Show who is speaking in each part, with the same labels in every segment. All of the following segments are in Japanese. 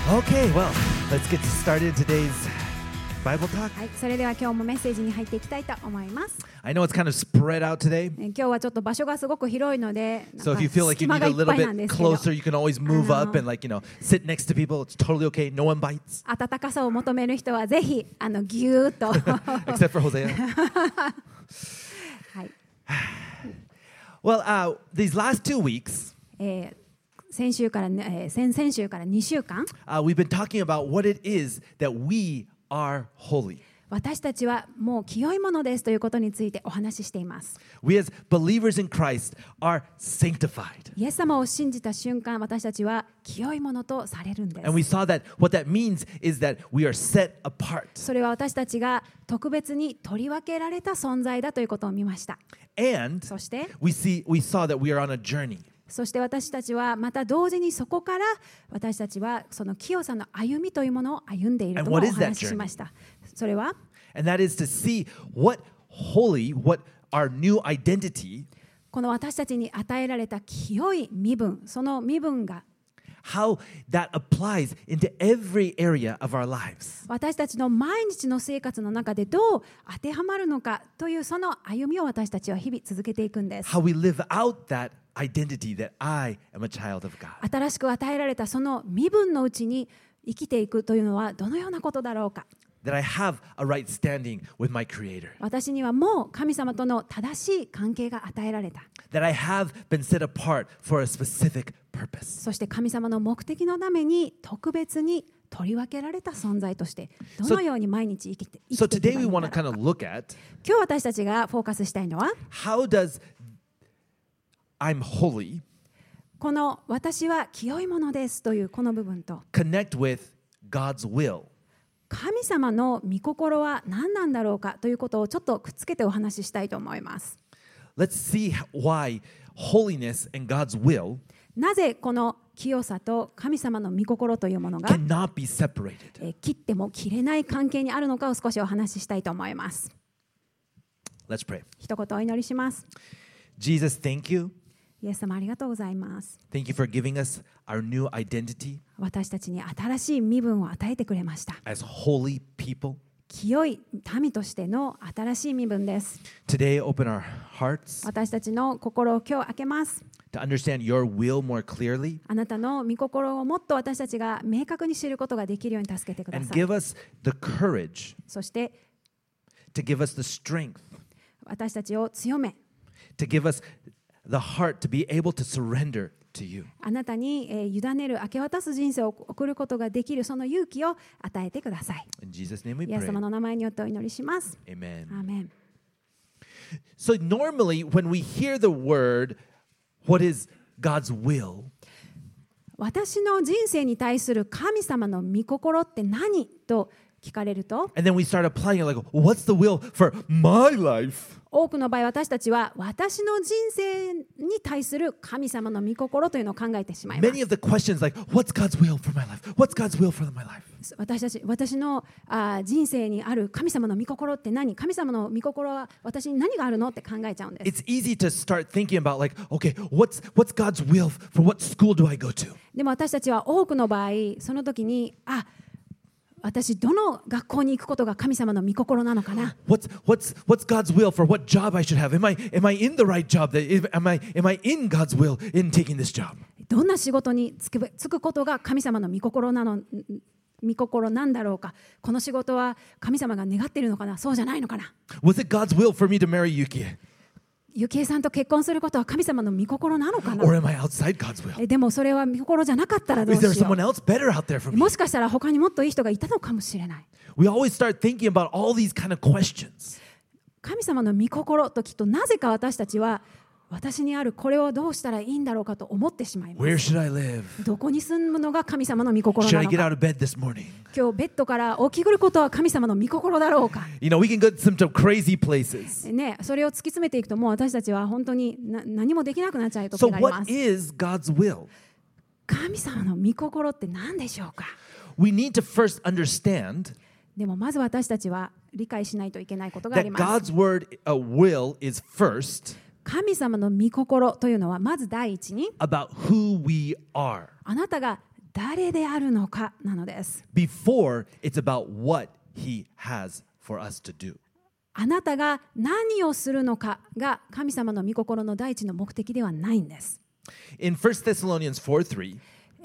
Speaker 1: Okay, well, let's get started today's Bible talk.
Speaker 2: はい、それでは今日もメッセージに入っていきたいと思います。
Speaker 1: I know it's kind of spread out today,
Speaker 2: 今日はちょっと場所がすごく広いので、
Speaker 1: so if you feel like you
Speaker 2: 隙間
Speaker 1: need
Speaker 2: が
Speaker 1: a
Speaker 2: いっ
Speaker 1: little
Speaker 2: ぱいなん
Speaker 1: bit
Speaker 2: ですけど、
Speaker 1: closer, you can always move up and sit next to people. It's totally okay. No one bites,
Speaker 2: 暖かさを求める人はぜひぎゅーっと、
Speaker 1: except for Hosea.
Speaker 2: はい、
Speaker 1: Well, these last 2 weeks,
Speaker 2: 先週から、先々週から2週間、
Speaker 1: we've been talking about what it is that we are holy.
Speaker 2: 私たちはもう清いものですということについてお話ししています。
Speaker 1: We as believers in Christ are sanctified.
Speaker 2: イエス様を信じた瞬間、私たちは清いものとされるんです。
Speaker 1: And we saw that what that means is that we are set apart.
Speaker 2: それは私たちが特別に取り分けられた存在だということを見ました。
Speaker 1: And
Speaker 2: そして、
Speaker 1: we saw that we are on a journey.
Speaker 2: そして私たちはまた同時にそこから私たちはその清さの歩みというものを歩んでいるともお話ししました。それは
Speaker 1: And that is to see what our new identity,
Speaker 2: この私たちに与えられた清い身分、その身分が
Speaker 1: how that applies into every area of our lives.
Speaker 2: 私たちの毎日の生活の中でどう当てはまるのかというその歩みを私たちは日々続けていくんです。
Speaker 1: How we live out that identity that I am a child of God.
Speaker 2: 新しく与えられたその身分のうちに生きていくというのはどのようなことだろうか。
Speaker 1: That I have a right standing with my Creator.
Speaker 2: 私にはもう神様との正しい関係が与えられた。
Speaker 1: That I have been set apart for a specific purpose.
Speaker 2: そして神様の目的のために特別に取り分けられた存在としてどのように毎日生きていけばいい
Speaker 1: today we
Speaker 2: の
Speaker 1: want
Speaker 2: か
Speaker 1: to
Speaker 2: ろう
Speaker 1: kind
Speaker 2: か。
Speaker 1: of look at
Speaker 2: 今日私たちがフォーカスしたいのは
Speaker 1: how does I'm holy
Speaker 2: この私は清いものですというこの部分と
Speaker 1: connect with God's will.
Speaker 2: 神様の御心は何なんだろうかということをちょっとくっつけてお話ししたいと思います。
Speaker 1: Let's see why holiness and God's will
Speaker 2: なぜこの清さと神様の御心というものが
Speaker 1: cannot be separated.
Speaker 2: 切っても切れない関係にあるのかを少しお話ししたいと思います。
Speaker 1: Let's pray.
Speaker 2: 一言お祈りします。
Speaker 1: Jesus, thank you.
Speaker 2: イエス様ありがとうございます。
Speaker 1: Thank you for giving us our new identity
Speaker 2: 私たちに新しい身分を与えてくれました。
Speaker 1: as holy people.
Speaker 2: 清い民としての新しい身分です。
Speaker 1: Today, open our hearts
Speaker 2: 私たちの心を今日開けます。
Speaker 1: to understand your will more clearly
Speaker 2: あなたの御心をもっと私たちが明確に知ることができるように助けてくだ
Speaker 1: and
Speaker 2: さい。
Speaker 1: give us the courage
Speaker 2: そして
Speaker 1: to give us the strength
Speaker 2: 私たちを強め、
Speaker 1: to give us the heart to be able to surrender to you.
Speaker 2: あなたに委ねる明け渡す人生を送ることができるその勇気を与えてください。
Speaker 1: In Jesus' name we
Speaker 2: イエス
Speaker 1: pray.
Speaker 2: 様の名前によってお祈りします。
Speaker 1: Amen.
Speaker 2: アーメン。
Speaker 1: So normally when we hear the word, what is God's will?
Speaker 2: 私の人生に対する神様の御心って何と聞かれると、
Speaker 1: And then we start applying it like, what's the will for my life?
Speaker 2: 多くの場合私たちは私の人生に対する神様の御心というのを考えてしまいます。
Speaker 1: Many of the questions like, what's God's will for my life? What's God's will for my life?
Speaker 2: 私の人生にある神様の御心って何？神様の御心は私に何があるのって考えちゃうんです。
Speaker 1: It's easy to start thinking about like, okay, what's God's will for what school do I go to?
Speaker 2: でも私たちは多くの場合その時に私どの学校に行くことが神様の御心なのかな。
Speaker 1: What's God's will for what job I should have? Am I in the right job? Am I in God's will in taking this job?
Speaker 2: どんな仕事に就くことが神様の御心なんだろうか。この仕事は神様が願っているのかな、そうじゃないのかな。
Speaker 1: Was it God's will for me to marry Yuki?
Speaker 2: ゆきえさんと結婚することは神様の御心なのかな。
Speaker 1: Or am I outside God's will?
Speaker 2: でもそれは御心じゃなかったらどう
Speaker 1: Is there
Speaker 2: しよ
Speaker 1: someone else better out there for
Speaker 2: う。
Speaker 1: me?
Speaker 2: もしかしたら他にもっといい人がいたのかもしれない。
Speaker 1: We always start thinking about all these kind of questions.
Speaker 2: 神様の御心ときっとなぜか私たちは私にあるこれをどうしたらいいんだろうかと思ってしまいま
Speaker 1: Where
Speaker 2: す。
Speaker 1: should I live?
Speaker 2: どこに住むのが神様の御心
Speaker 1: Should
Speaker 2: な
Speaker 1: I
Speaker 2: の
Speaker 1: get
Speaker 2: か。
Speaker 1: out of bed this morning?
Speaker 2: 今日ベッドから起きぐることは神様の御心だろうか。
Speaker 1: You know, we can go to some crazy places.
Speaker 2: ね、それを突き詰めていくともう私たちは本当に何もできなくなっちゃう時
Speaker 1: So
Speaker 2: がありま
Speaker 1: what
Speaker 2: す。
Speaker 1: is God's will?
Speaker 2: 神様の御心って何でしょうか。
Speaker 1: We need to first understand
Speaker 2: でもまず私たちは理解しないといけないことがあり
Speaker 1: that
Speaker 2: ます。
Speaker 1: God's will is first
Speaker 2: 神様の御心というのはまず第一に
Speaker 1: about who we are.
Speaker 2: あなたが誰であるのかなのです。
Speaker 1: before it's about what He has for us to do.
Speaker 2: あなたが何をするのかが神様の御心の第一の目的ではないんです。
Speaker 1: In 1 Thessalonians 4:3,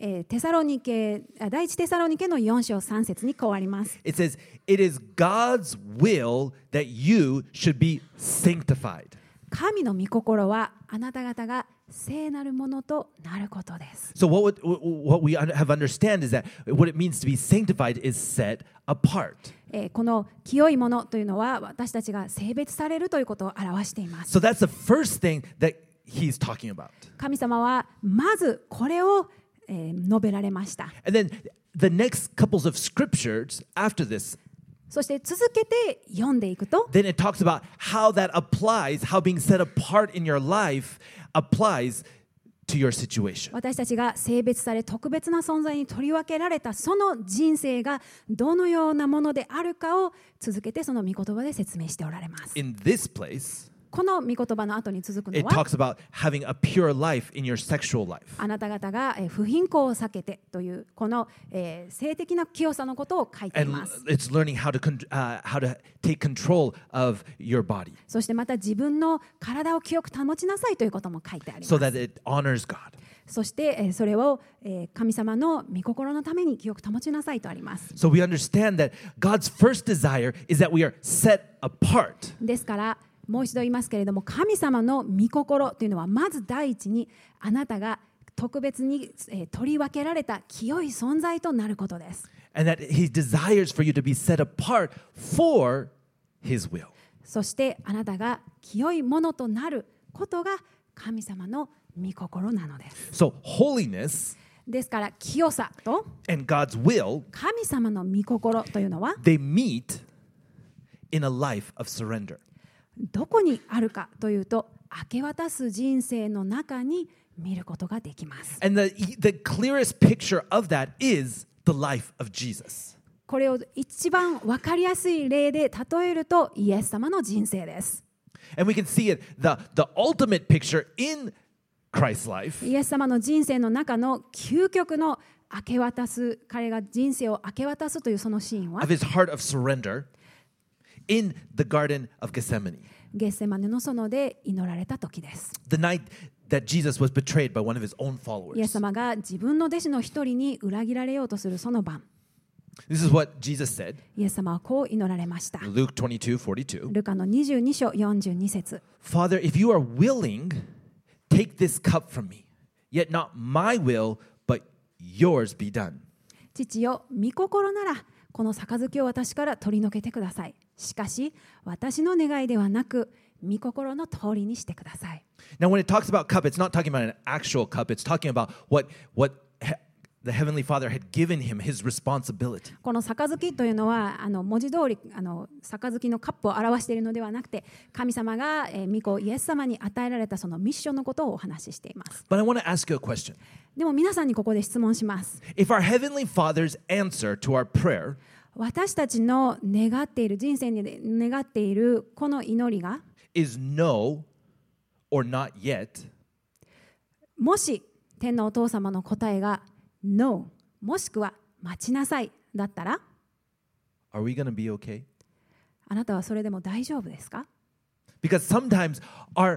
Speaker 2: 第一テサロニケの4章3節にこうあります。
Speaker 1: it says, It is God's will that you should be sanctified.
Speaker 2: 神の御心はあなた方が聖なるものとなることです。
Speaker 1: So what we have understand is that what it means to be sanctified is set apart.
Speaker 2: この清いものというのは私たちが性別されるということを表しています。
Speaker 1: So that's the first thing that he's talking about.
Speaker 2: 神様はまずこれを述べられました。
Speaker 1: And then the next couples of scriptures after this,
Speaker 2: そして続けて読んでいくと、
Speaker 1: then it talks about how that applies, how being set apart in your life applies to your situation.
Speaker 2: 私たちが性別され特別な存在に取り分けられたその人生がどのようなものであるかを続けてその御言葉で説明しておられます。
Speaker 1: In this place,
Speaker 2: この御言葉の後に続くの
Speaker 1: it
Speaker 2: は
Speaker 1: talks about having a pure life in your sexual life.
Speaker 2: あなた方が不貧困を避けてというこの性的な清さのことを書いてい
Speaker 1: And
Speaker 2: ます。
Speaker 1: it's learning how to take control of your body
Speaker 2: そしてまた自分の体を清く保ちなさいということも書いてあります。
Speaker 1: so that it honors God.
Speaker 2: そしてそれを神様の御心のために清く保ちなさいとあります。
Speaker 1: So we understand that God's first desire is that we are set apart.
Speaker 2: ですからもう一度言いますけれども、神様の御心というのはまず第一にあなたが特別に取り分けられた清い存在となることです。
Speaker 1: And that He desires for you to be set apart for His will.
Speaker 2: そしてあなたが清いものとなることが神様の御心なのです。
Speaker 1: So holiness
Speaker 2: ですから清さと
Speaker 1: and God's will,
Speaker 2: 神様の御心というのは
Speaker 1: they meet in a life of surrender.
Speaker 2: どこにあるかというと、明け渡す人生の中に見ることができます。
Speaker 1: And the clearest picture of that is the life of Jesus.
Speaker 2: これを一番分かりやすい例で例えるとイエス様の人生です。
Speaker 1: And we can see it, the ultimate picture in Christ's life
Speaker 2: イエス様の人生の中の究極の明け渡す、彼が人生を明け渡すというそのシーンは
Speaker 1: of his heart of surrender in the Garden of Gethsemane.
Speaker 2: ゲッセマネの園で祈られた時です。
Speaker 1: The night that Jesus was betrayed by one of his own
Speaker 2: イエス
Speaker 1: followers.
Speaker 2: 様が自分の弟子の一人に裏切られようとするその晩、
Speaker 1: This is what Jesus said,
Speaker 2: イエス様はこう祈られました。
Speaker 1: Luke 22:42.
Speaker 2: ルカの22章42節。
Speaker 1: Father, if you are willing, take this cup from me. Yet not my will, but yours be done.
Speaker 2: 父よ、御心ならこの杯を私から取り除けてください。しかし私の願いではなく御心の通りにしてください。
Speaker 1: Now, when it talks about cup, it's not talking about an actual cup. It's talking about what the Heavenly Father had given him, his responsibility.
Speaker 2: この杯というのは文字通り杯のカップを表しているのではなくて、神様が御子イエス様に与えられたそのミッションのことをお話ししています。
Speaker 1: But I want to ask you a question.
Speaker 2: でも皆さんにここで質問します。
Speaker 1: If our Heavenly Father's answer to our prayer
Speaker 2: 私たちの願っている人生に願っているこの祈りが
Speaker 1: is no or not yet,
Speaker 2: もし天のお父様の答えが No もしくは待ちなさいだったら
Speaker 1: are we going to be okay?
Speaker 2: あなたはそれでも大丈夫ですか？
Speaker 1: Because sometimes our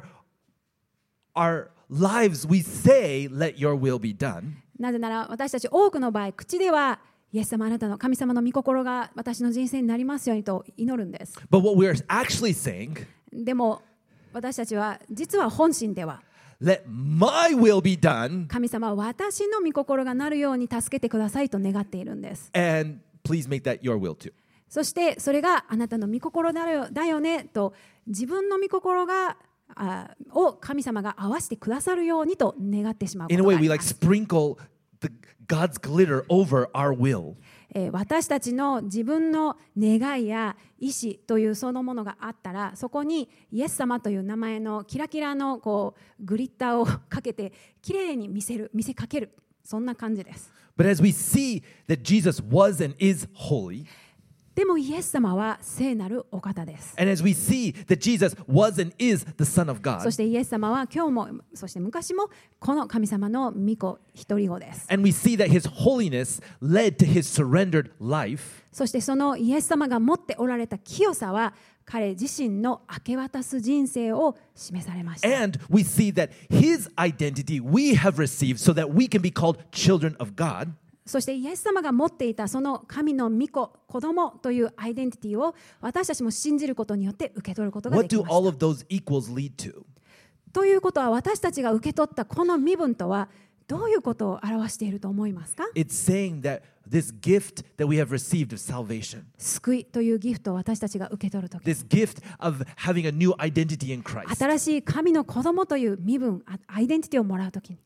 Speaker 1: lives, we say, let your will be done.
Speaker 2: なぜなら私たち多くの場合口ではイエス様あなたの神様の御心が私の人生になりますようにと祈るんです。
Speaker 1: But what we're actually saying,
Speaker 2: でも私たちは実は本心では
Speaker 1: let my will be done
Speaker 2: 神様は私の御心がなるように助けてくださいと願っているんです。
Speaker 1: and please make that your will too.
Speaker 2: そしてそれがあなたの御心だよねと自分の御心を神様が合わせてくださるようにと願ってしまうこ
Speaker 1: In
Speaker 2: と
Speaker 1: a
Speaker 2: があ
Speaker 1: way, we
Speaker 2: りま
Speaker 1: like
Speaker 2: す。
Speaker 1: sprinkle God's glitter over our will.
Speaker 2: 私たちの自分の願いや意思というそのものがあったらそこにイエス様という名前のキラキラのグリッターをかけてきれいに見せかける、そんな感じです。
Speaker 1: But as we see that Jesus was and is holy,
Speaker 2: でもイエス様は聖なるお方です。
Speaker 1: And as we see that Jesus was and is the Son of
Speaker 2: そ
Speaker 1: God,
Speaker 2: してイエス様は今日もそして昔もこの神様の御子一人子です。
Speaker 1: and we see that his holiness led to his surrendered life,
Speaker 2: そしてそのイエス様が持っておられた清さは彼自身の明け渡す人生を示されました。
Speaker 1: and we see that his identity we have received so that we can be called children of God.
Speaker 2: そしてイエス様が持っていたその神の御子、子供というアイデンティティを私たちも信じることによって受け取ることがで
Speaker 1: What
Speaker 2: き
Speaker 1: do
Speaker 2: まし
Speaker 1: all
Speaker 2: た。
Speaker 1: of those equals lead to?
Speaker 2: ということは私たちが受け取ったこの身分とはどういうことを表していると思いますか？
Speaker 1: It's saying that this gift that we have received of salvation,
Speaker 2: 救いというギフトを私たちが受け取るとき、
Speaker 1: this gift of having a new identity in Christ,
Speaker 2: 新しい神の子供という身分、アイデンティティをもらうときに、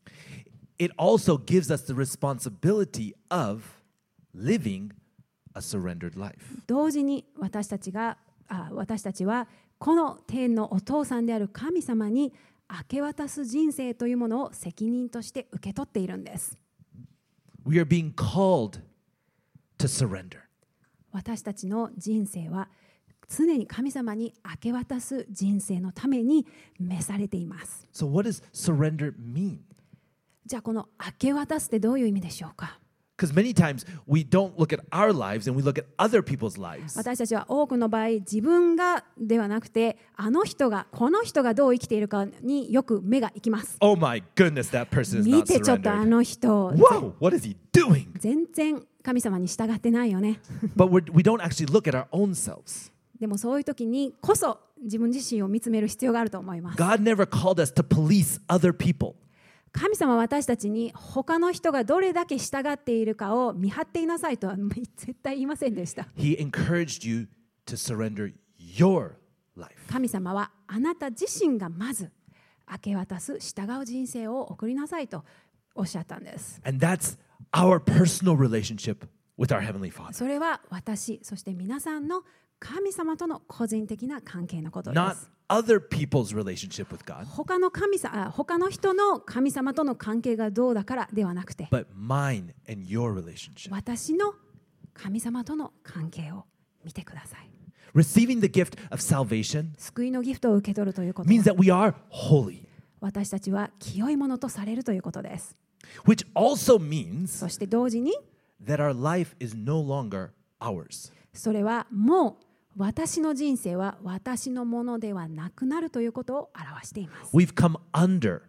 Speaker 1: it also gives us the responsibility of living a surrendered life.
Speaker 2: 同時に私たちはこの天のお父さんである神様に明け渡す人生というものを責任として受け取っているんです。
Speaker 1: We are being called to surrender.
Speaker 2: 私たちの人生は常に神様に明け渡す人生のために召されています。
Speaker 1: So what does surrender mean?
Speaker 2: じゃあこの明け渡すってどういう意味でしょうか？
Speaker 1: Because many times we don't look at our lives and we look at other people's lives.
Speaker 2: 私たちは多くの場合自分がではなくてこの人がどう生きているかによく目が行きます。
Speaker 1: Oh my goodness, that person is
Speaker 2: 見
Speaker 1: not
Speaker 2: てちょっと
Speaker 1: surrendered.
Speaker 2: の人
Speaker 1: Whoa, what is he doing?
Speaker 2: 全然神様に従ってないよね。
Speaker 1: But we don't actually look at our own selves.
Speaker 2: でもそういう時にこそ自分自身を見つめる必要があると思います。
Speaker 1: God never called us to police other people.
Speaker 2: 神様は私たちに他の人がどれだけ従っているかを見張っていなさいとは絶対言いませんでした。
Speaker 1: He encouraged you to surrender your life.
Speaker 2: 神様はあなた自身がまず明け渡す従う人生を送りなさいとおっしゃったんです。
Speaker 1: And that's our personal relationship with our Heavenly Father.
Speaker 2: それは私、そして皆さんの神様との個人的な関係のことで
Speaker 1: Not
Speaker 2: す。
Speaker 1: other people's relationship with God,
Speaker 2: 他の人の神様との関係がどうだからではなくて、
Speaker 1: but mine and your relationship.
Speaker 2: 私の神様との関係を見てください。
Speaker 1: Receiving the gift of salvation
Speaker 2: 救いのギフトを受け取るということ
Speaker 1: means
Speaker 2: は
Speaker 1: that we are holy,
Speaker 2: 私たちは清いものとされるということです。
Speaker 1: which also means
Speaker 2: そして同時に
Speaker 1: that our life is no longer ours.
Speaker 2: それはもう私の人生は私のものではなくなるということを表しています。
Speaker 1: We've come under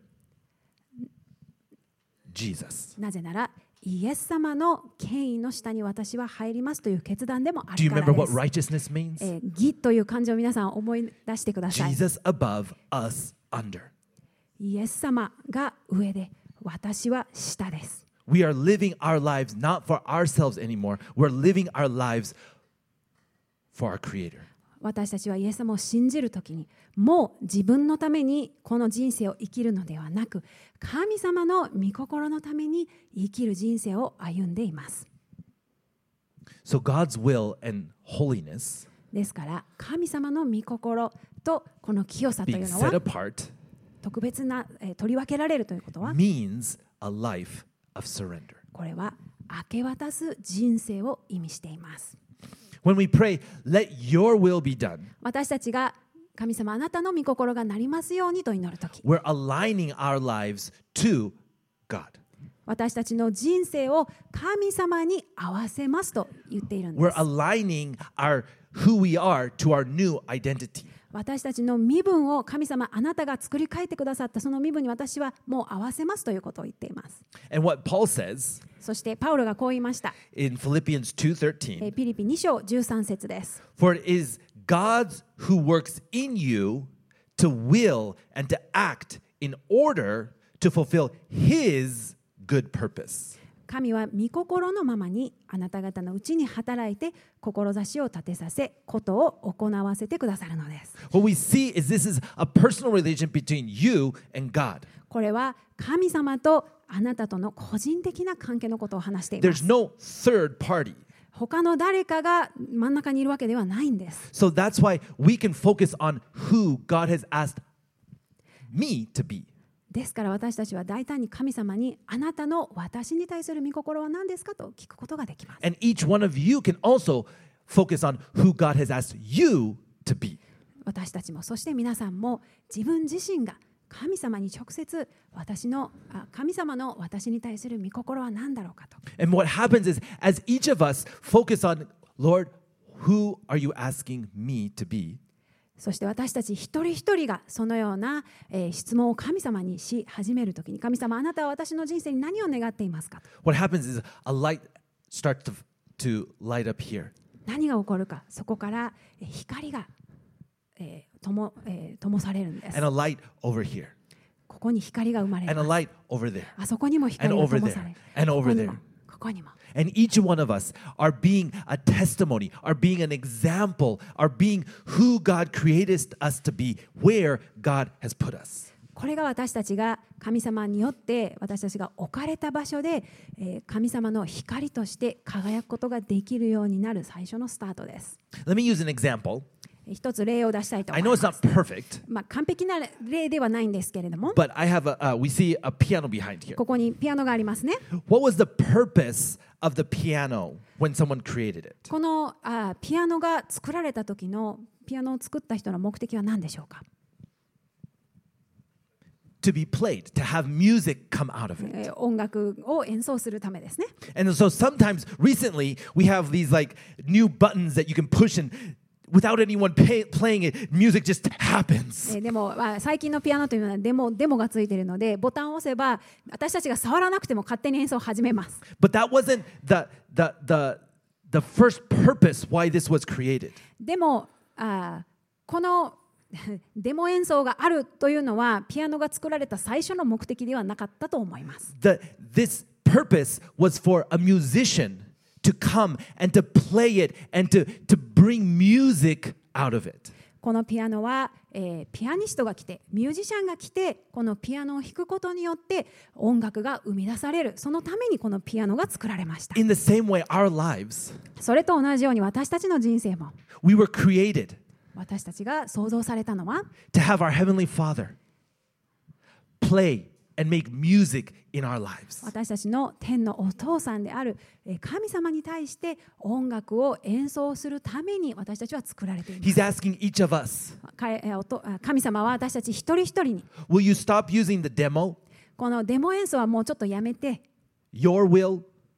Speaker 1: Jesus.
Speaker 2: なぜならイエス様の権威の下に私は入りますという決断でもあ
Speaker 1: Do you
Speaker 2: るか
Speaker 1: remember
Speaker 2: ら
Speaker 1: what
Speaker 2: です。
Speaker 1: righteousness means?
Speaker 2: 義という漢字を皆さん思い出してください。
Speaker 1: Jesus above, us under.
Speaker 2: イエス様が上で私は下です。
Speaker 1: We are living our lives not for ourselves anymore. We're living our lives for our Creator.
Speaker 2: 私たちはイエス様を信じるときにもう自分のためにこの人生を生きるのではなく神様の御心のために生きる人生を歩んでいます。
Speaker 1: So God's will and holiness
Speaker 2: ですから神様の御心とこの清さとい
Speaker 1: being
Speaker 2: うの
Speaker 1: set
Speaker 2: は
Speaker 1: apart
Speaker 2: 特別な取り分けられるということは
Speaker 1: means a life of surrender.
Speaker 2: これは明け渡す人生を意味しています。
Speaker 1: When we pray, let your will be done,
Speaker 2: 私たちが神様あなたの御心がなりますようにと祈るとき
Speaker 1: we're aligning our lives to God.
Speaker 2: 私たちの人生を神様に合わせますと言っているんで
Speaker 1: We're
Speaker 2: す。
Speaker 1: aligning who we are to our new identity.
Speaker 2: 私たちの身分を神様あなたが作り変えてくださったその身分に私はもう合わせますということを言っています。
Speaker 1: And what Paul says
Speaker 2: そしてパウロがこう言いました。
Speaker 1: in Philippians 2:13,
Speaker 2: ピリピ2章13節です。
Speaker 1: for it is God who works in you to will and to act in order to fulfill his good purpose.
Speaker 2: 神は御心のままにあなた方のうちに働いて志を立てさせことを行わせてくださるのです。
Speaker 1: What we see is this is a personal relation between you and God.
Speaker 2: これは神様とあなたとの個人的な関係のことを話していま
Speaker 1: There's
Speaker 2: す。
Speaker 1: no third party.
Speaker 2: 他の誰かが真ん中にいるわけではないんです。
Speaker 1: So that's why we can focus on who God has asked me to be.
Speaker 2: ですから私たちは大胆に神様にあなたの私に対する御心は何ですかと聞くことができます。
Speaker 1: And each one of you can also focus on who God has asked you to be.
Speaker 2: 私たちもそして皆さんも自分自身が神様に直接神様の私に対する御心は何だろうかと。
Speaker 1: And what happens is, as each of us focus on, Lord, who are you asking me to be?
Speaker 2: そして私たち一人一人がそのような、質問を神様にし始めるときに、神様、あなたは私の人生に何を願っていますかと。
Speaker 1: What happens is a light starts to light up here.
Speaker 2: 何が起こるか、そこから光が、灯されるんです。
Speaker 1: And a light over here.
Speaker 2: ここに光が生まれ
Speaker 1: And a
Speaker 2: ます。
Speaker 1: light over there.
Speaker 2: あそこにも光
Speaker 1: And
Speaker 2: が
Speaker 1: over
Speaker 2: 灯さ
Speaker 1: there.
Speaker 2: れる。
Speaker 1: And
Speaker 2: ここ
Speaker 1: over
Speaker 2: にも
Speaker 1: there.
Speaker 2: ここにも。
Speaker 1: And each one of us are being a testimony, are being an example, are being who God created us to be, where God has put us.
Speaker 2: これが私たちが神様によって私たちが置かれた場所で、神様の光として輝くことができるようになる最初のスタートです。
Speaker 1: Let me use an example.
Speaker 2: 一つ例を出したいと
Speaker 1: I
Speaker 2: 思い
Speaker 1: know
Speaker 2: ま
Speaker 1: it's
Speaker 2: す。
Speaker 1: not perfect,
Speaker 2: 完璧な例ではないんですけれども、
Speaker 1: but we see a piano behind here.
Speaker 2: ここにピアノがありますね。
Speaker 1: What was the purpose of the piano when someone created it?
Speaker 2: このピアノが作られた時のピアノを作った人の目的は何でしょうか。
Speaker 1: To be played, to have music come out of it.
Speaker 2: 音楽を演奏するためですね。
Speaker 1: And so sometimes recently we have these like new buttons that you can push and without anyone playing it, music just happens.
Speaker 2: でも、最近のピアノというのはデモがついているので、ボタンを押せば私たちが触らなくても勝手に演奏を始めます。
Speaker 1: But that wasn't the first purpose why this was created.
Speaker 2: でもこのデモ演奏があるというのはピアノが作られた最初の目的ではなかったと思います。
Speaker 1: This purpose was for a musician to come and to play it and to bring music out of it.
Speaker 2: このピアノは、ピアニストが来てミュージシャンが来てこのピアノを弾くことによって音楽が生み出される、そのためにこのピアノが作られました。
Speaker 1: In the same way, our lives,
Speaker 2: それと同じように私たちの人生も、
Speaker 1: we were created
Speaker 2: 私たちが創造されたのは
Speaker 1: to have our Heavenly Father play and make music in our lives.
Speaker 2: 私たちの天のお父さんである神様に対して音楽を演奏するために私たちは作られています。
Speaker 1: He's asking each of us,
Speaker 2: 神様は私たち一人一人に
Speaker 1: will you stop using the demo?
Speaker 2: このデモ演奏はもうちょっとやめて、
Speaker 1: Your will?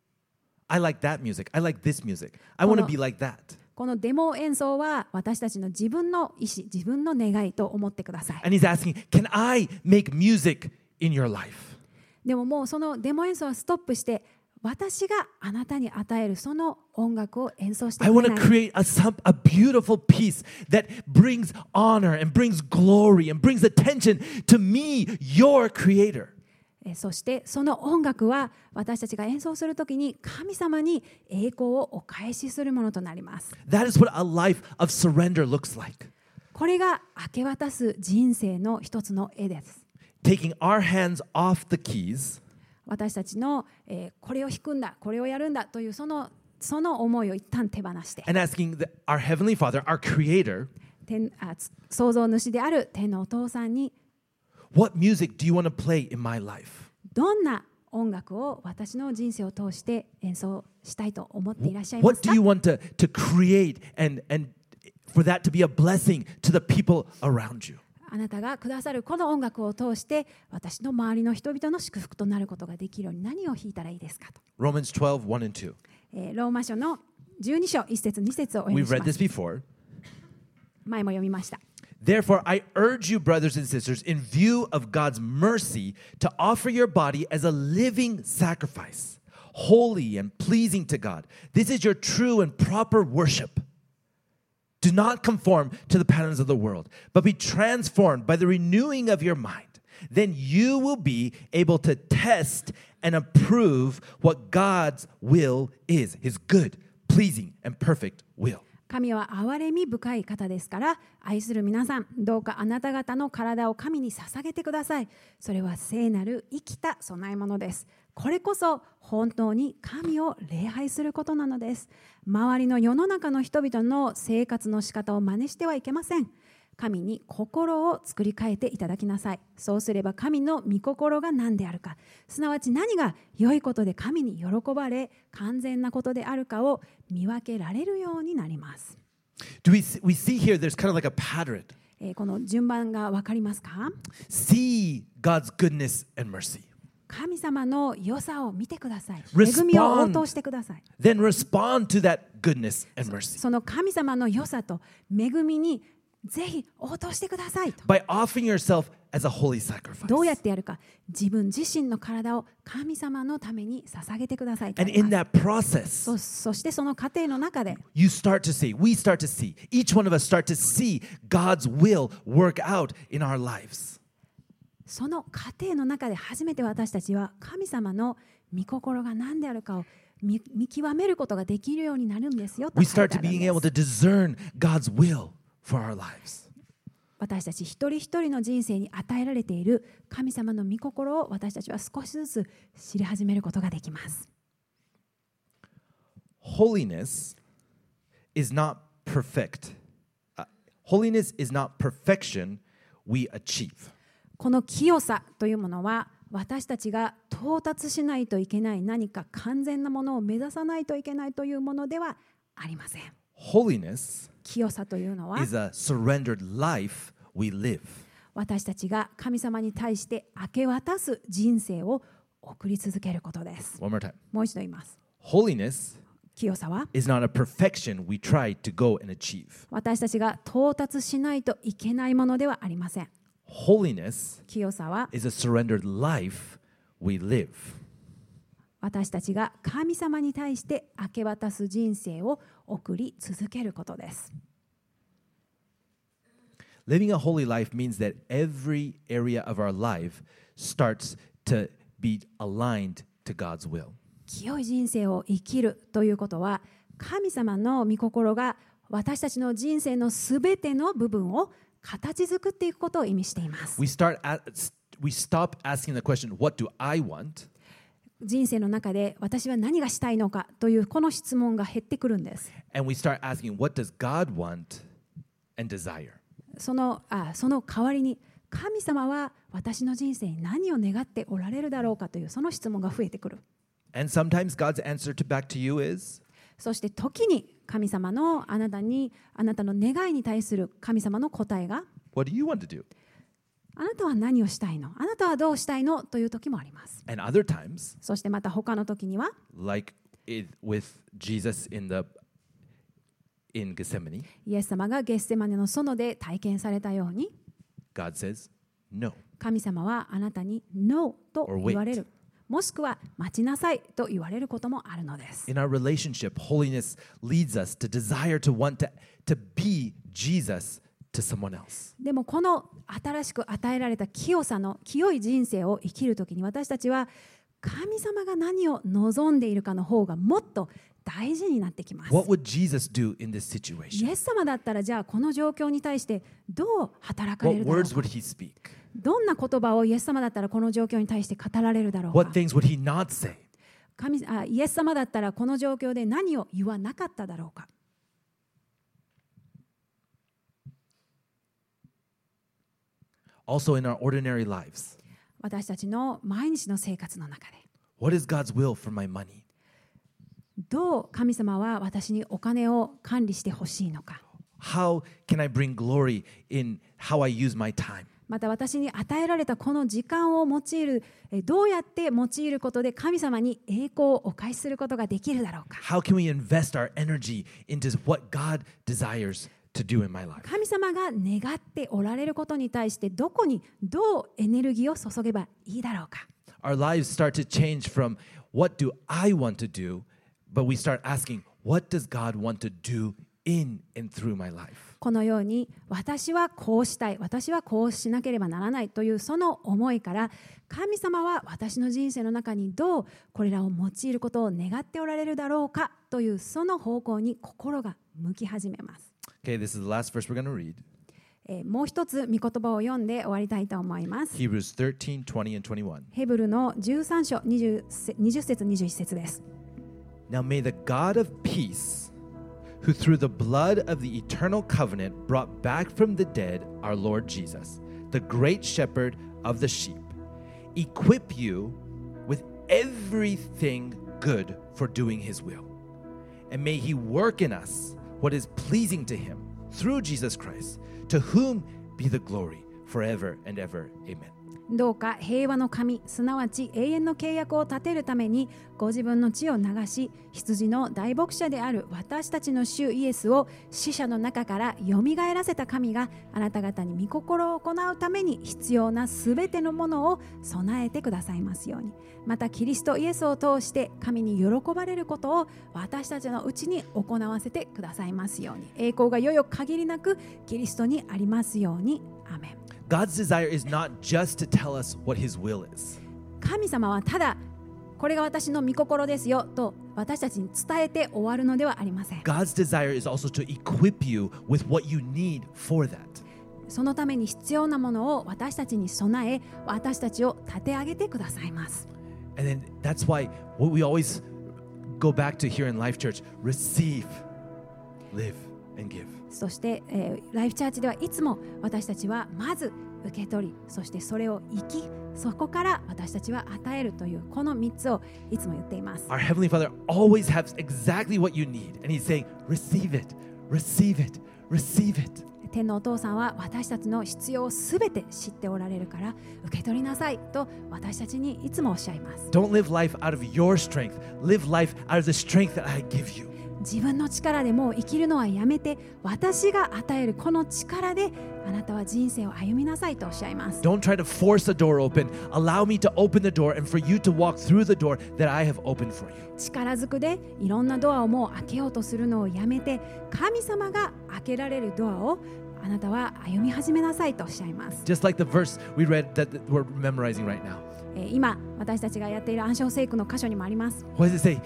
Speaker 1: I like that music. I like this music. I want to be like that.
Speaker 2: このデモ演奏は私たちの自分の意思、自分の願いと思ってください。
Speaker 1: And he's asking, can I make music in your life?
Speaker 2: でももうそのデモ演奏はストップして、私があなたに与えるその音楽を演奏して
Speaker 1: I
Speaker 2: く
Speaker 1: want
Speaker 2: れ
Speaker 1: to
Speaker 2: ない。
Speaker 1: create a beautiful piece that brings honor and brings glory and brings attention to me, your creator.
Speaker 2: そしてその音楽は私たちが演奏するときに神様に栄光をお返しするものとなります。
Speaker 1: That is what a life of surrender looks like.
Speaker 2: これが明け渡す人生の一つの絵です。
Speaker 1: Taking our hands off the keys
Speaker 2: 私たちの、これを弾くんだ、これをやるんだというその思いを一旦手放して、
Speaker 1: and asking our Heavenly Father, our creator,
Speaker 2: 創造主である天のお父さんに
Speaker 1: what music do you want to play in my life?
Speaker 2: どんな音楽を私の人生を通して演奏したいと思っていらっしゃいま
Speaker 1: What
Speaker 2: す
Speaker 1: do
Speaker 2: か？
Speaker 1: you want to create and for that to be a blessing to the people around you?
Speaker 2: あなたがくださるこの音楽を通して私の周りの人々の祝福となることができるように何を弾いたらいいですかと。
Speaker 1: Romans 12, 1 and 2.
Speaker 2: ローマ書の12章1節2節をお読み
Speaker 1: We've
Speaker 2: し
Speaker 1: read
Speaker 2: ま
Speaker 1: this
Speaker 2: す。
Speaker 1: before.
Speaker 2: 前も読みました。
Speaker 1: Therefore, I urge you, brothers and sisters, in view of God's mercy, to offer your body as a living sacrifice, holy and pleasing to God. This is your true and proper worship. Do not conform to the patterns of the world, but be transformed by the renewing of your mind. Then you will be able to test and approve what God's will is, his good, pleasing, and perfect will.
Speaker 2: 神は憐れみ深い方ですから、愛する皆さん、どうかあなた方の体を神に捧げてください。それは聖なる生きた供え物です。これこそ本当に神を礼拝することなのです。周りの世の中の人々の生活の仕方を真似してはいけません。 神に心を作り変えていただきなさい。そうすれば神の御心が何であるか、すなわち何が良いことで神に喜ばれ完全なことであるかを見分けられるようになります。
Speaker 1: We see here there's kind of like a pattern.
Speaker 2: この順番が分かりますか？
Speaker 1: See God's goodness and mercy.
Speaker 2: 神様の良さを見てください。
Speaker 1: Respond.
Speaker 2: 恵みを応答してください。
Speaker 1: Then respond to that goodness and mercy
Speaker 2: その神様の良さと恵みにぜひ応答してくださいと。
Speaker 1: by offering yourself as a holy sacrifice.
Speaker 2: どうやってやるか、自分自身の体を神様のために捧げてくださいとあ
Speaker 1: And
Speaker 2: り
Speaker 1: in
Speaker 2: ます。
Speaker 1: that process,
Speaker 2: そしてその過程の中で
Speaker 1: we start to see, each one of us start to see God's will work out in our lives.
Speaker 2: その過程の中で初めて私たちは神様の御心が何であるかを見極めることができるようになるんですよと
Speaker 1: We
Speaker 2: 書い
Speaker 1: start
Speaker 2: て
Speaker 1: to
Speaker 2: あるん
Speaker 1: being
Speaker 2: です
Speaker 1: able to discern God's will for our lives.
Speaker 2: 私たち一人一人の人生に与えられている神様の御心を私たちは少しずつ知り始めることができます。
Speaker 1: Holiness is not perfect. Holiness is not perfection we achieve.
Speaker 2: この清さというものは私たちが到達しないといけない何か完全なものを目指さないといけないというものではありません。
Speaker 1: Holiness
Speaker 2: 清さというのは
Speaker 1: is a surrendered life we live.
Speaker 2: 私たちが神様に対して明け渡す人生を送り続けることです。
Speaker 1: One more time.
Speaker 2: もう一度言います。
Speaker 1: Holiness
Speaker 2: 清さは
Speaker 1: is not a perfection we try to go and achieve.
Speaker 2: 私たちが到達しないといけないものではありません。
Speaker 1: Holiness
Speaker 2: 清さは
Speaker 1: is a surrendered life we live.
Speaker 2: 私たちが神様に対して明け渡す人生を送り続けることです。
Speaker 1: Living a holy life means that every area of our life starts to be aligned to God's will.
Speaker 2: 清い人生を生きるということは神様の御心が私たちの人生のすべての部分を形作っていくことを意味しています。
Speaker 1: We stop asking the question, what do I want?
Speaker 2: 人生の中で私は何がしたいのかというこの質問が減ってくるんです。
Speaker 1: And we start asking, what does God want and desire?
Speaker 2: その代わりに神様は私の人生に何を願っておられるだろうかというその質問が増えてくる。
Speaker 1: And sometimes God's answer back to you is,
Speaker 2: そして時に神様のあなたの願いに対する神様の答えが
Speaker 1: what do you want to do?
Speaker 2: あなたは何をしたいの？あなたはどうしたいの？という時もあります。
Speaker 1: And other times,
Speaker 2: そしてまた他の時には
Speaker 1: like with Jesus in Gethsemane,
Speaker 2: イエス様がゲッセマネの園で体験されたように
Speaker 1: God says, no.
Speaker 2: 神様はあなたに No と
Speaker 1: Or wait.
Speaker 2: 言われる。もしくは待ちなさいと言われることもあるのです。
Speaker 1: In our relationship, holiness leads us to desire to want to be Jesus to someone else.
Speaker 2: でもこの新しく与えられた清い人生を生きるときに私たちは神様が何を望んでいるかの方がもっと大事になってきます。
Speaker 1: What would Jesus do in this
Speaker 2: イ
Speaker 1: situation?
Speaker 2: エス様だったらじゃあこの状況に対してどう働かれ
Speaker 1: What
Speaker 2: るだろう
Speaker 1: words
Speaker 2: か。
Speaker 1: would he speak?
Speaker 2: どんな言葉をイエス様だったらこの状況に対して語られるだろうか。
Speaker 1: What things would he not say?
Speaker 2: イエス様だったらこの状況で何を言わなかっただろうか。
Speaker 1: Also in our ordinary lives,
Speaker 2: 私たちの毎日の生活の中で
Speaker 1: what is God's will for my money?
Speaker 2: どう神様は私にお金を管理してほしいのか。
Speaker 1: How can I bring glory in how I use my time?
Speaker 2: また私に与えられたこの時間を用いる、どうやって用いることで神様に栄光をお返しすることができるだろうか。
Speaker 1: How can we invest our energy into what God desires to do in my life?
Speaker 2: 神様が願っておられることに対してどこにどうエネルギーを注げばいいだろうか。
Speaker 1: Our lives start to change from what do I want to do, but we start asking, what does God want to do in and through my life?
Speaker 2: このように私はこうしたい、私はこうしなければならないというその思いから神様は私の人生の中にどうこれらを用いることを願っておられるだろうかというその方向に心が向き始めます。
Speaker 1: Okay, this is the last verse we're going to read.
Speaker 2: もう一つ御言葉を読んで終わりたいと思います。
Speaker 1: Hebrews 13, 20, and 21.
Speaker 2: ヘブルの13章 20節21節です。
Speaker 1: Now may the God of peace, who through the blood of the eternal covenant brought back from the dead our Lord Jesus, the great shepherd of the sheep, equip you with everything good for doing his will. And may he work in us what is pleasing to him through Jesus Christ, to whom be the glory forever and ever. Amen.
Speaker 2: どうか平和の神、すなわち永遠の契約を立てるためにご自分の血を流し、羊の大牧者である私たちの主イエスを死者の中からよみがえらせた神があなた方に御心を行うために必要なすべてのものを備えてくださいますように。またキリストイエスを通して神に喜ばれることを私たちのうちに行わせてくださいますように。栄光がよよ限りなくキリストにありますように。アメン。
Speaker 1: God's desire is not just to tell us what his will is.
Speaker 2: 神様はただこれが私の御心ですよと私たちに伝えて終わるのではありません。
Speaker 1: God's desire is also to equip you with what you need for that.
Speaker 2: そのために必要なものを私たちに備え、私たちを立て上げてくださいます。
Speaker 1: And then that's why what we always go back to here in Life Church, receive, live, and give.
Speaker 2: そして、ライフチャーチではいつも私たちはまず受け取り、そしてそれを生き、そこから私たちは与えるというこの3つをいつも言っています。
Speaker 1: Our Heavenly Father always has exactly what you need. And He's saying, receive it, receive it, receive it.
Speaker 2: 天のお父さんは私たちの必要をすべて知っておられるから受け取りなさいと私たちにいつもおっしゃいます。
Speaker 1: Don't live life out of your strength. Live life out of the strength that I give you.
Speaker 2: 自分の力でもう生きるのはやめて私が与えるこの力であなたは人生を歩みなさいとおっしゃいます。
Speaker 1: Don't try to force the door open. Allow me to open the door and for you to walk through the door that I have opened for you.
Speaker 2: 力ずくでいろんなドアをもう開けようとするのをやめて神様が開けられるドアをあなたは歩み始めなさいとおっしゃいます。
Speaker 1: Just like the verse we read that we're memorizing right now.
Speaker 2: 今私たちがやっている暗唱聖句の箇所にもあります。
Speaker 1: What does it say?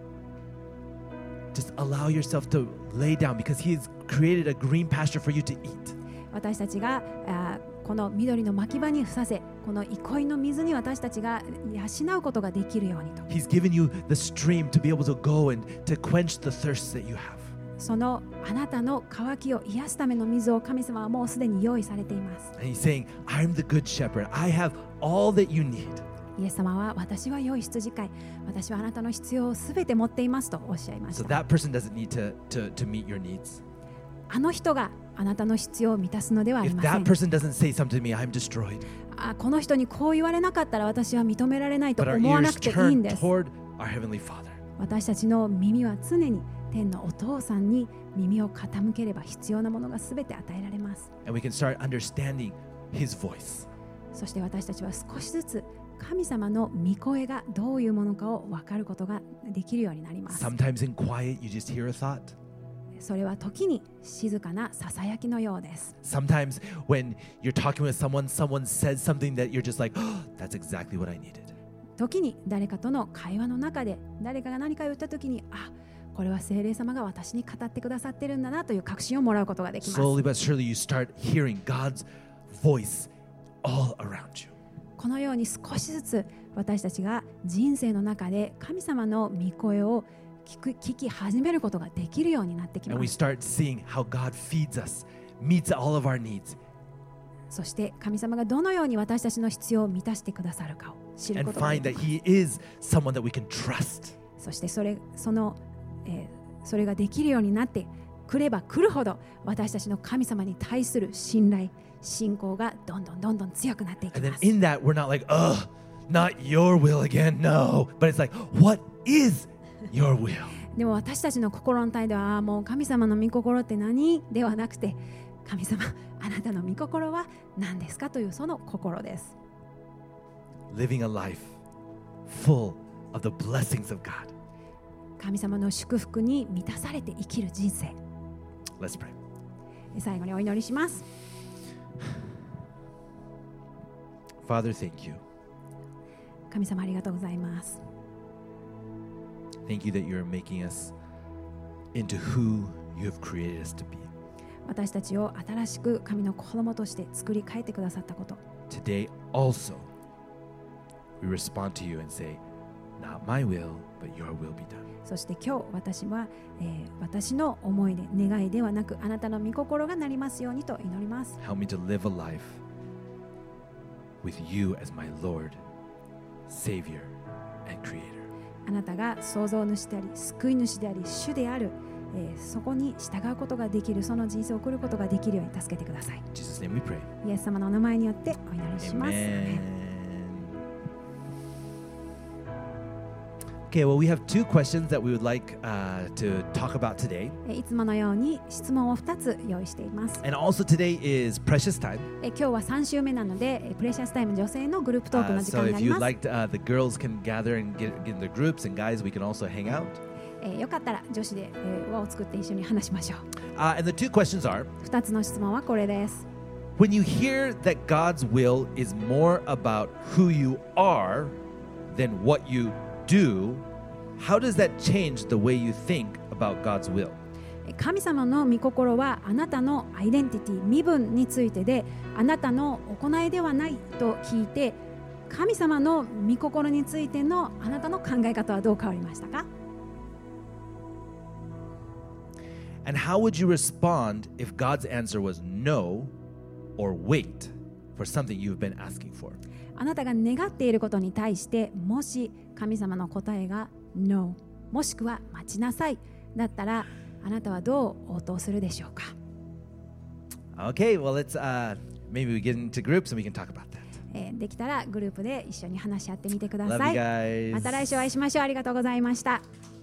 Speaker 1: Just allow yourself to lay down because He has created a green pasture for you to eat.
Speaker 2: 私たちがこの緑の牧場にふさせ、この憩いの水に私たちが養うことができるようにと。
Speaker 1: He's given you the stream to be able to go and to quench the thirst that you have.
Speaker 2: そのあなたの渇きを癒すための水を神様はもうすでに用意されています。
Speaker 1: And He's saying, I'm the good shepherd. I have all that you need.
Speaker 2: イエス様は私は良い羊飼い、私はあなたの必要をすべて持っていますとおっしゃいまし
Speaker 1: So
Speaker 2: た。
Speaker 1: that person doesn't need to meet your needs.
Speaker 2: あの人があなたの必要を満たすのではあり
Speaker 1: If
Speaker 2: ませ
Speaker 1: that
Speaker 2: ん。
Speaker 1: person doesn't say something to me, I'm destroyed.
Speaker 2: この人にこう言われなかったら私は認められないと
Speaker 1: But our
Speaker 2: 思わな
Speaker 1: ears
Speaker 2: くていい
Speaker 1: turn
Speaker 2: んです。
Speaker 1: toward our Heavenly Father.
Speaker 2: 私たちの耳は常に天のお父さんに耳を傾ければ必要なものがすべて与えられます。
Speaker 1: And we can start understanding His voice.
Speaker 2: そして私たちは少しずつ神様の御声がどういうものかを分かることができるようになります。
Speaker 1: Sometimes in quiet, you just hear a thought.
Speaker 2: それは時に静かなささやきのようです。
Speaker 1: Sometimes when you're talking with someone, someone says something that you're just like, oh, that's exactly what I needed.
Speaker 2: 時に誰かとの会話の中で誰かが何か言った時にこれは聖霊様が私に語ってくださってるんだなという確信をもらうことができます。
Speaker 1: Slowly but surely, you start hearing God's voice all around you.
Speaker 2: このように少しずつ私たちが人生の中で神様の御声を聞き始めることができるようになってき
Speaker 1: And
Speaker 2: ま
Speaker 1: we
Speaker 2: す。
Speaker 1: start seeing how God feeds us, meets all of our needs,
Speaker 2: そして神様がどのように私たちの必要を満たしてくださるかを知る
Speaker 1: and
Speaker 2: ことが
Speaker 1: find
Speaker 2: で
Speaker 1: that
Speaker 2: きます。
Speaker 1: He is someone that we can trust.
Speaker 2: そしてそれができるようになってくればくるほど私たちの神様に対する信頼、信仰がどんどん強くなっていき
Speaker 1: And then
Speaker 2: ます。
Speaker 1: in that, we're not like, not your will again, no. But it's like, what is your will?
Speaker 2: でも私たちの心の態度はもう神様の御心って何ではなくて、神様あなたの御心は何ですかというその心です。
Speaker 1: Living a life full of the blessings of God.
Speaker 2: 神様の祝福に満たされて生きる人生。
Speaker 1: Let's pray.
Speaker 2: 最後にお祈りします。
Speaker 1: Father, thank you.
Speaker 2: 神様ありがとうございます。
Speaker 1: Thank you that you're making us into who you have created us to be.
Speaker 2: 私たちを新しく神の子供として作り変えてくださったこと。
Speaker 1: Today also, we respond to you and say, Not my will, but your will be done.
Speaker 2: そして今日私は、私の思いで願いではなくあなたの御心がなりますようにと祈ります。
Speaker 1: Help me to live a life with you as my Lord, Savior, and Creator.
Speaker 2: あなたが創造主であり救い主であり主である、そこに従うことができるその人生を送ることができるように助けてください。
Speaker 1: In Jesus' name we pray.
Speaker 2: イエス様のお名前によってお祈りします。
Speaker 1: Amen. Okay, well, we have two questions that we would like to talk about today.
Speaker 2: いつものように質問を2つ用意しています。
Speaker 1: And also today is Precious Time.
Speaker 2: 今日は3週目なので、プレシャスタイム女性のグループトークの時
Speaker 1: So
Speaker 2: 間に
Speaker 1: if
Speaker 2: なり
Speaker 1: you'd
Speaker 2: ます。
Speaker 1: like the girls can gather and get in their groups, and guys, we can also hang out.
Speaker 2: よかったら女子で輪を作って一緒に話しましょう。
Speaker 1: And the two questions are,
Speaker 2: 2つの質問はこれです。
Speaker 1: when you hear that God's will is more about who you are than what you do, how does that change the way you think about God's will?
Speaker 2: 神様の御心はあなたのアイデンティティ、身分についてで、あなたの行いではないと聞いて、神様の御心についてのあなたの考え方はどう変わりましたか？
Speaker 1: And how would you respond if God's answer was no or wait for something you've been asking for?
Speaker 2: あなたが願っていることに対して、もし神様の答えが No、もしくは待ちなさいだったら、あなたはどう応答するでしょうか？
Speaker 1: Okay, well, let's maybe we get into groups and we can talk about that.
Speaker 2: できたらグループで一緒に話し合ってみてくだ
Speaker 1: Love
Speaker 2: さ
Speaker 1: you
Speaker 2: い。
Speaker 1: guys.
Speaker 2: また来週お会いしましょう。ありがとうございました。